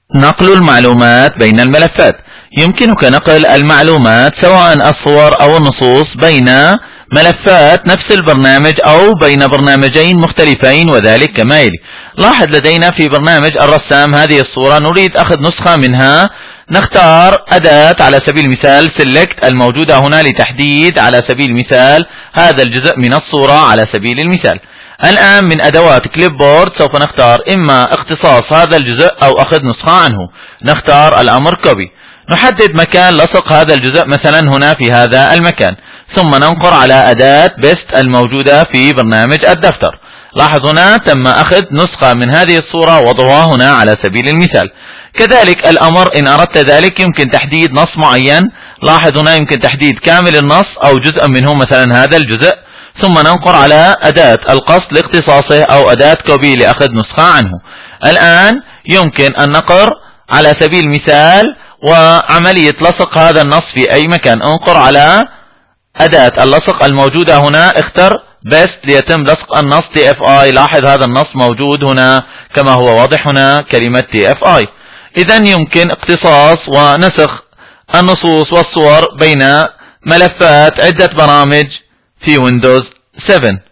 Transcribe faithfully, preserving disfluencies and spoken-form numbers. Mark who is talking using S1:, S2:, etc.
S1: نقل المعلومات بين الملفات. يمكنك نقل المعلومات سواء الصور أو النصوص بين ملفات نفس البرنامج أو بين برنامجين مختلفين، وذلك كما يلي. لاحظ لدينا في برنامج الرسام هذه الصورة، نريد أخذ نسخة منها. نختار أداة على سبيل المثال Select الموجودة هنا لتحديد على سبيل المثال هذا الجزء من الصورة على سبيل المثال. الآن من أدوات كليببورد سوف نختار إما اختصاص هذا الجزء أو أخذ نسخة عنه. نختار الأمر Copy. نحدد مكان لصق هذا الجزء مثلا هنا في هذا المكان، ثم ننقر على أداة بيست الموجودة في برنامج الدفتر. لاحظ هنا تم أخذ نسخة من هذه الصورة وضعها هنا على سبيل المثال. كذلك الأمر إن أردت ذلك يمكن تحديد نص معين. لاحظ هنا يمكن تحديد كامل النص أو جزء منه مثلا هذا الجزء، ثم ننقر على أداة القص لاختصاصه أو أداة كوبي لأخذ نسخة عنه. الآن يمكن النقر على سبيل المثال وعملية لصق هذا النص في أي مكان. انقر على أداة اللصق الموجودة هنا، اختر بيست ليتم لصق النص تي اف اي. لاحظ هذا النص موجود هنا كما هو واضح هنا كلمة تي اف اي. إذا يمكن اقتصاص ونسخ النصوص والصور بين ملفات عدة برامج في ويندوز سبعة.